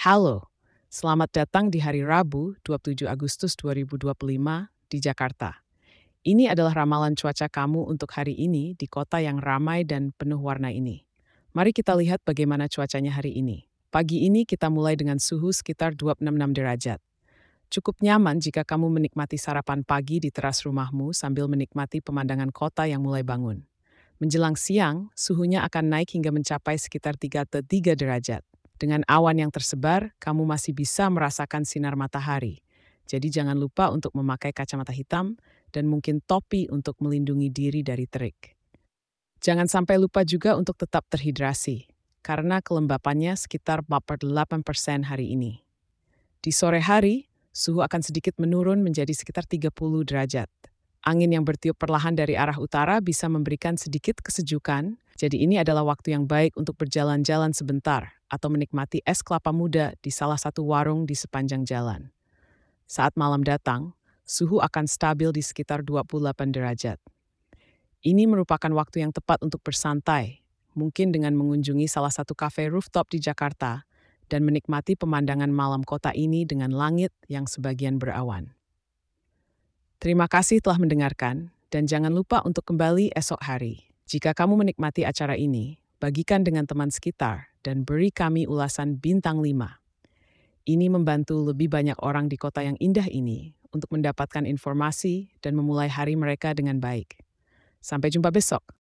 Halo, selamat datang di hari Rabu, 27 Agustus 2025 di Jakarta. Ini adalah ramalan cuaca kamu untuk hari ini di kota yang ramai dan penuh warna ini. Mari kita lihat bagaimana cuacanya hari ini. Pagi ini kita mulai dengan suhu sekitar 26 derajat. Cukup nyaman jika kamu menikmati sarapan pagi di teras rumahmu sambil menikmati pemandangan kota yang mulai bangun. Menjelang siang, suhunya akan naik hingga mencapai sekitar 33 derajat. Dengan awan yang tersebar, kamu masih bisa merasakan sinar matahari. Jadi jangan lupa untuk memakai kacamata hitam dan mungkin topi untuk melindungi diri dari terik. Jangan sampai lupa juga untuk tetap terhidrasi, karena kelembapannya sekitar 48% hari ini. Di sore hari, suhu akan sedikit menurun menjadi sekitar 30 derajat. Angin yang bertiup perlahan dari arah utara bisa memberikan sedikit kesejukan, jadi ini adalah waktu yang baik untuk berjalan-jalan sebentar atau menikmati es kelapa muda di salah satu warung di sepanjang jalan. Saat malam datang, suhu akan stabil di sekitar 28 derajat. Ini merupakan waktu yang tepat untuk bersantai, mungkin dengan mengunjungi salah satu kafe rooftop di Jakarta dan menikmati pemandangan malam kota ini dengan langit yang sebagian berawan. Terima kasih telah mendengarkan, dan jangan lupa untuk kembali esok hari. Jika kamu menikmati acara ini, bagikan dengan teman sekitar dan beri kami ulasan bintang 5. Ini membantu lebih banyak orang di kota yang indah ini untuk mendapatkan informasi dan memulai hari mereka dengan baik. Sampai jumpa besok.